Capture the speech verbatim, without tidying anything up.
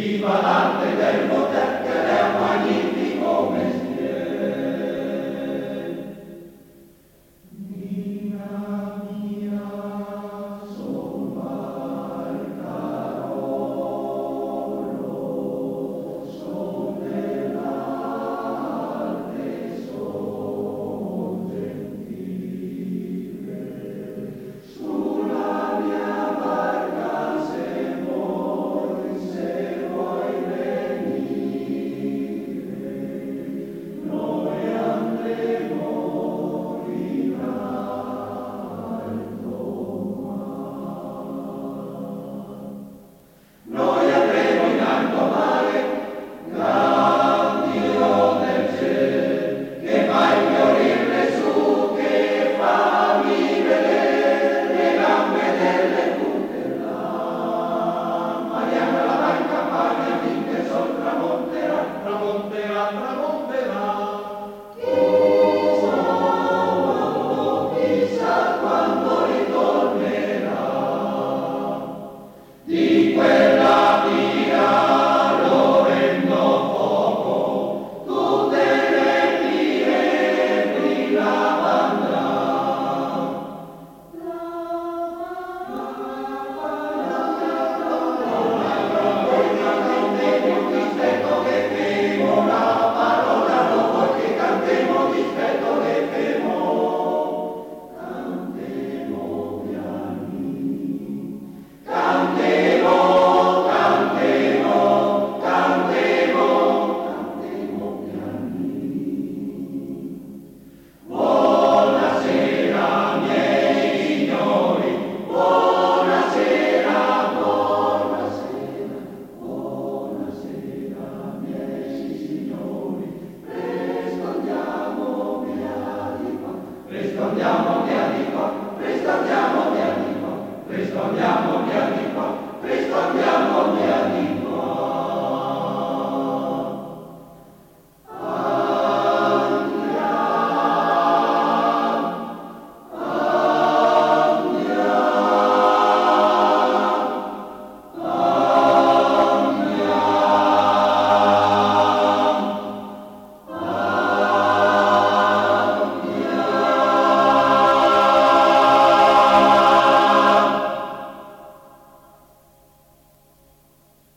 viva l'arte del poter che è un magnifico mestiere. Nina mia, somma il Carolo, son dell'arte, son gentile, sulla mia barca se vuoi, se vuoi venire, noi andremo in alto mare. Noi andremo in alto mare, Dio del cielo, che fai fiorire su, che fammi vedere le gambe delle tutte là. Mariano la va in campagna finché sol tramonterà, tramonterà, tramonterà. Chissà quando, chissà quando ritornerà. Di quella via lo rendo fuoco, tutte le vie brillava andrà. Dispetto che femo, la parola non vuoi che cantemo, dispetto che femo, cantemo piani, cantemo, cantemo, cantemo, cantemo piani. Buonasera miei signori, buonasera, buonasera, buonasera miei signori, presto andiamo via di qua, presto andiamo via di qua, presto andiamo via di qua, presto andiamo via di qua, presto andiamo via di qua.